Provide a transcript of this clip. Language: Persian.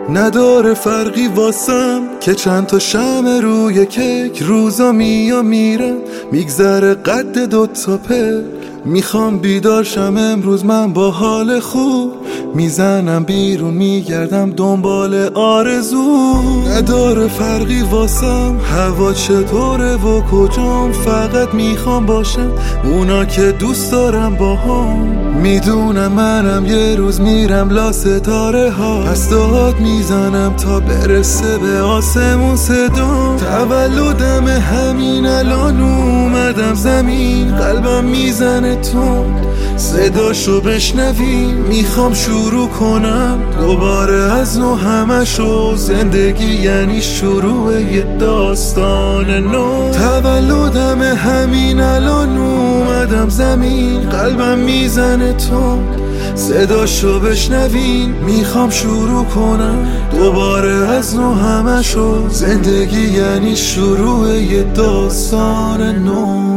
نداره فرقی واسم که چند تا شمع روی کیک، روزا میرم میگذره قد 2 تا پر. میخوام بیدار شم امروز من با حال خوب، میزنم بیرون میگردم دنبال آرزو. نداره فرقی واسم هوا چطوره و کجام، فقط میخوام باشم اونا که دوست دارم باهام. میدونم منم یه روز میرم لا ستاره ها، پس داد میزنم تا برسه به آسمون صدا. تولدم همین الان اومدم زمین، قلبم میزنه تند صداشو بشنوی. میخوام شروع کنم دوباره از نو همشو، زندگی یعنی شروع یه داستان نو. تولدم همین الان اومدم زمین، قلبم میزنه تند صداشو بشنوین. میخوام شروع کنم دوباره از نو همشو، زندگی یعنی شروع یه داستان نو.